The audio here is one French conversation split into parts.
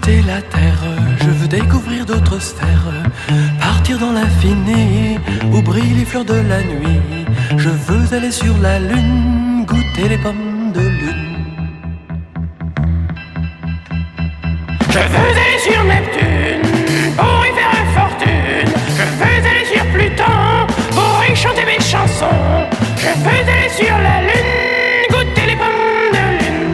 quitter la terre, je veux découvrir d'autres sphères, partir dans l'infini où brillent les fleurs de la nuit. Je veux aller sur la lune, goûter les pommes de lune. Je veux aller sur Neptune pour y faire fortune. Je veux aller sur Pluton pour y chanter mes chansons. Je veux aller sur la lune, goûter les pommes de lune.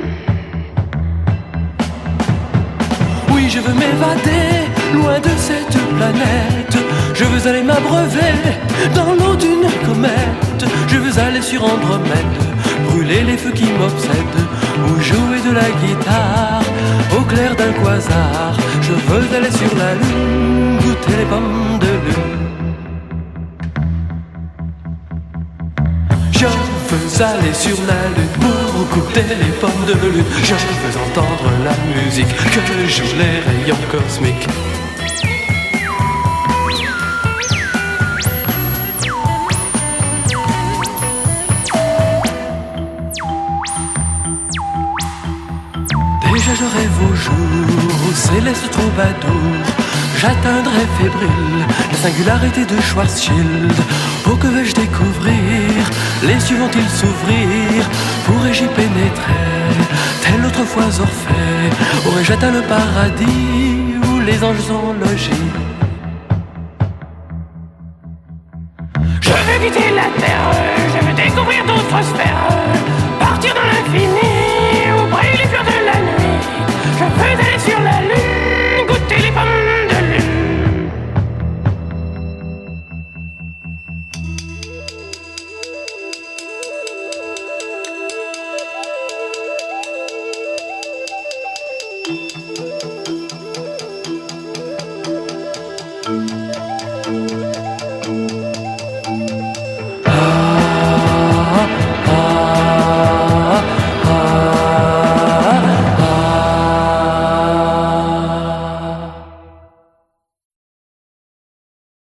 Oui, je veux m'évader loin de cette planète. Je veux aller m'abreuver dans l'eau d'une comète. Je veux aller sur Andromède, brûler les feux qui m'obsèdent, ou jouer de la guitare au clair d'un quasar. Je veux aller sur la lune, goûter les pommes de lune. Je veux aller sur la lune pour goûter les pommes de lune. Je veux entendre la musique que jouent les rayons cosmiques. Déjà je rêve au jour où céleste troubadour j'atteindrai fébrile la singularité de Schwarzschild. Oh, que vais-je découvrir? Les cieux vont-ils s'ouvrir? Pourrais-je y pénétrer? Telle autrefois Orphée, aurais-je atteint le paradis où les anges sont logés? Je veux quitter la terre